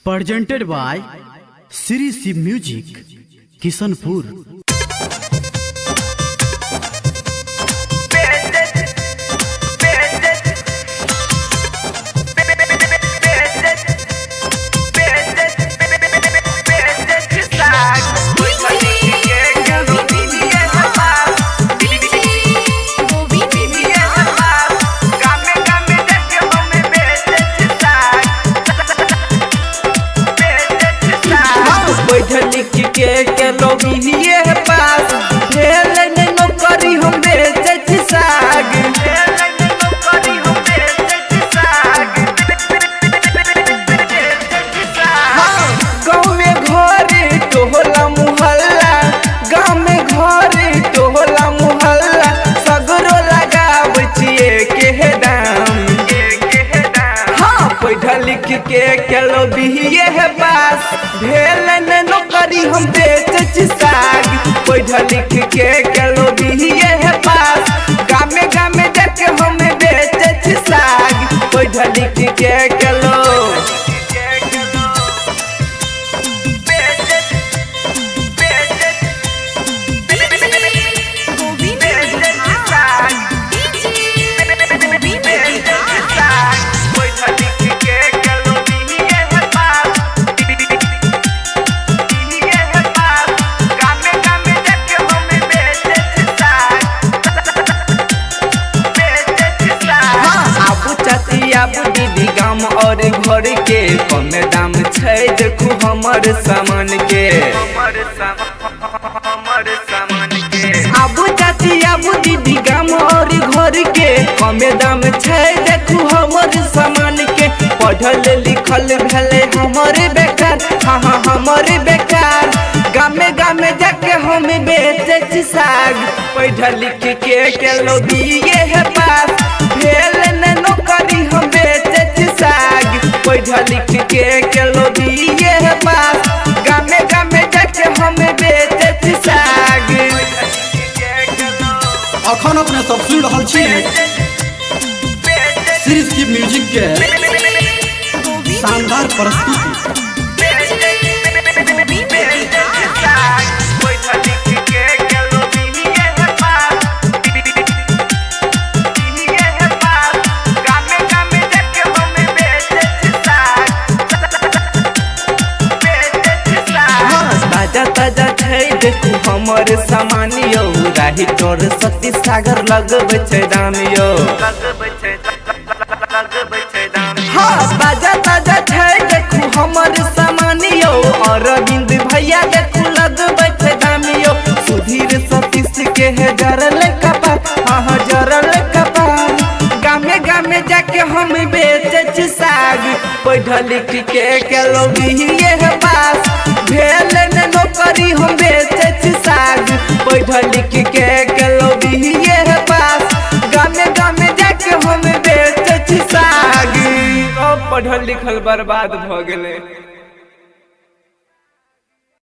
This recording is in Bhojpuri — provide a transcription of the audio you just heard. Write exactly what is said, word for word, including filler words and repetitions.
presented by Siri Shiv Music, Kishanpur. के के लोग ये पास भेल ने नौकरी हम बेचे छी साग भेल ने नौकरी हम बेचे छी साग हां गांव में घर टोला मुहल्ला गांव में घर टोला मुहल्ला सगरो लगाव छिए के दाम के दाम हां पढ़ लिख के के लोग ये पास भेल ने नौकरी हम बेचे छी साग पढ़ लिख के केलो दिए है पास गामे गामे जाके हम बेचे छी साग पढ़ लिख के केलो दीदी गाम और घर के कम दाम छै देखू हमर सामान के हमर सामान के आबू चाची आबू दीदी गाम और घर के कम दाम छै देखू हमर सामान के पढ़ल लिखल भेले हमर बेकार हाँ हाँ हमर बेकार गामे गामे जाके हम बेचे छी साग पढ़ लिख के केलो दिए है पास भेल ने नौकरी हम बेचे छी साग पढ़ लिख के केलो दिए है पास गामे गामे जाके हम बेचे छी साग अखन अपने सब सुन रहल छी श्री शिव म्यूजिक के शानदार प्रस्तुति। ताजा छै देखू हमर सामान यो राही तोर सती सागर लगबै छै दाम यो लगबै छै लगबै छै दाम हां ताजा ताजा छै देखू हमर सामान यो अरविंद भैया देखू लगबै छै दाम यो सुधीर सतीश के है जरल कपार हां जरल कपार गामे गामे जाके हम बेचे छी साग पढ़ लिख के केलो दिए है पास भेल ने नौकरी हम बेचे छी साग पढ़ लिख के केलो दिए है पास गामे गामे जाके हम बेचे छी साग अब पढ़ल लिखल बर्बाद भ गेले।